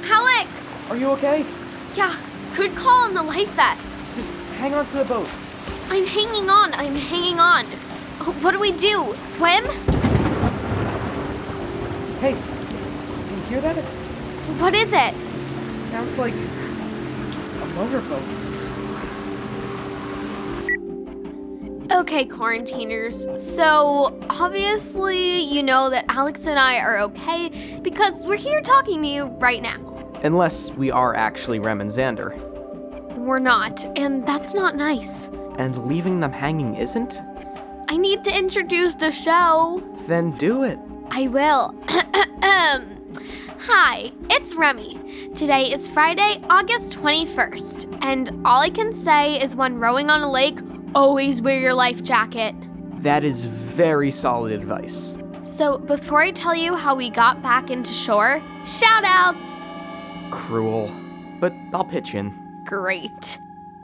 Alex! Are you okay? Yeah, good call on the life vest. Just hang on to the boat. I'm hanging on. What do we do? Swim? Hey, do you hear that? What is it? Sounds like a motorboat. Okay, quarantiners. So, obviously, you know that Alex and I are okay because we're here talking to you right now. Unless we are actually Rem and Xander. We're not, and that's not nice. And leaving them hanging isn't? I need to introduce the show. Then do it. I will. Hi, it's Remy. Today is Friday, August 21st, and all I can say is when rowing on a lake, always wear your life jacket. That is very solid advice. So before I tell you how we got back into shore, shout-outs! Cruel, but I'll pitch in. Great.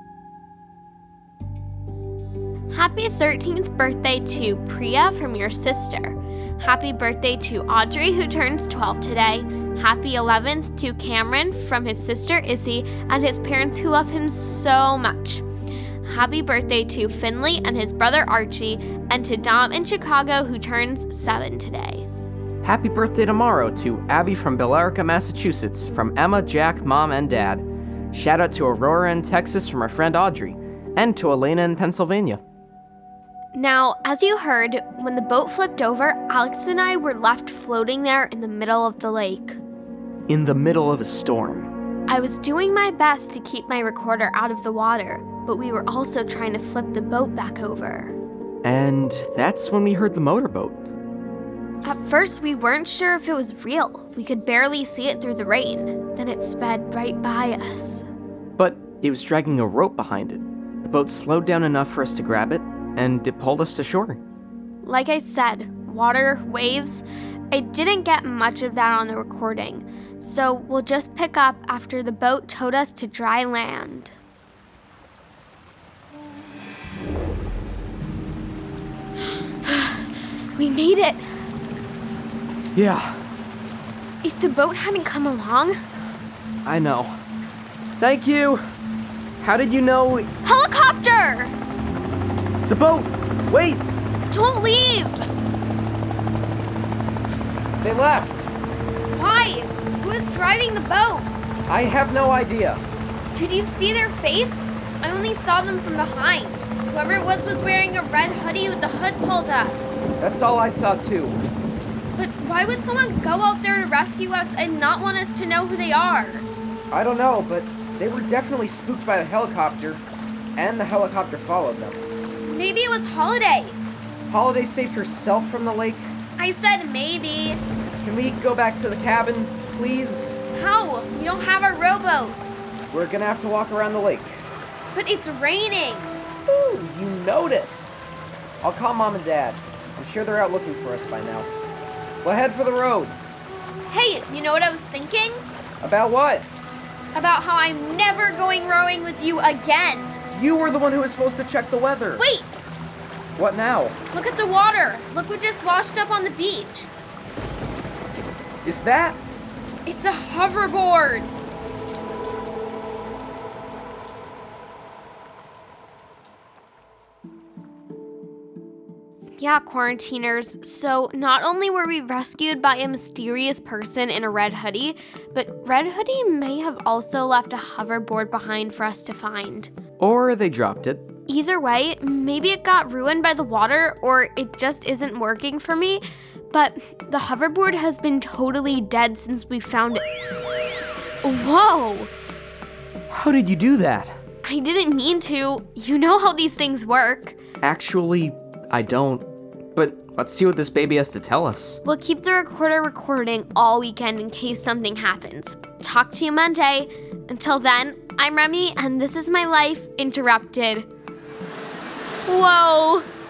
Happy 13th birthday to Priya from your sister. Happy birthday to Audrey, who turns 12 today. Happy 11th to Cameron from his sister Izzy and his parents who love him so much. Happy birthday to Finley and his brother Archie, and to Dom in Chicago, who turns 7 today. Happy birthday tomorrow to Abby from Billerica, Massachusetts, from Emma, Jack, Mom, and Dad. Shout out to Aurora in Texas from our friend Audrey, and to Elena in Pennsylvania. Now, as you heard, when the boat flipped over, Alex and I were left floating there in the middle of the lake. In the middle of a storm. I was doing my best to keep my recorder out of the water, but we were also trying to flip the boat back over. And that's when we heard the motorboat. At first, we weren't sure if it was real. We could barely see it through the rain. Then it sped right by us. But it was dragging a rope behind it. The boat slowed down enough for us to grab it, and it pulled us to shore. Like I said, water, waves, I didn't get much of that on the recording, so we'll just pick up after the boat towed us to dry land. We made it! Yeah, If the boat hadn't come along... I know. Thank you! How did you know? Helicopter! The boat! Wait! Don't leave! They left! Why? Who is driving the boat? I have no idea. Did you see their face? I only saw them from behind. Whoever it was wearing a red hoodie with the hood pulled up. That's all I saw too. But why would someone go out there to rescue us and not want us to know who they are? I don't know, but they were definitely spooked by the helicopter, and the helicopter followed them. Maybe it was Holiday. Holiday saved herself from the lake. I said maybe. Can we go back to the cabin, please? How? We don't have our rowboat. We're gonna have to walk around the lake. But it's raining. Ooh, you noticed. I'll call Mom and Dad. I'm sure they're out looking for us by now. We'll head for the road. Hey, you know what I was thinking? About what? About how I'm never going rowing with you again. You were the one who was supposed to check the weather. Wait, What now? look at the water. Look what just washed up on the beach. Is that? It's a hoverboard. Yeah, quarantiners. So not only were we rescued by a mysterious person in a red hoodie, but Red Hoodie may have also left a hoverboard behind for us to find. Or they dropped it. Either way, maybe it got ruined by the water or it just isn't working for me, but the hoverboard has been totally dead since we found it. Whoa! How did you do that? I didn't mean to. You know how these things work. Actually, I don't. But let's see what this baby has to tell us. We'll keep the recorder recording all weekend in case something happens. Talk to you Monday. Until then, I'm Remy, and this is my life interrupted. Whoa!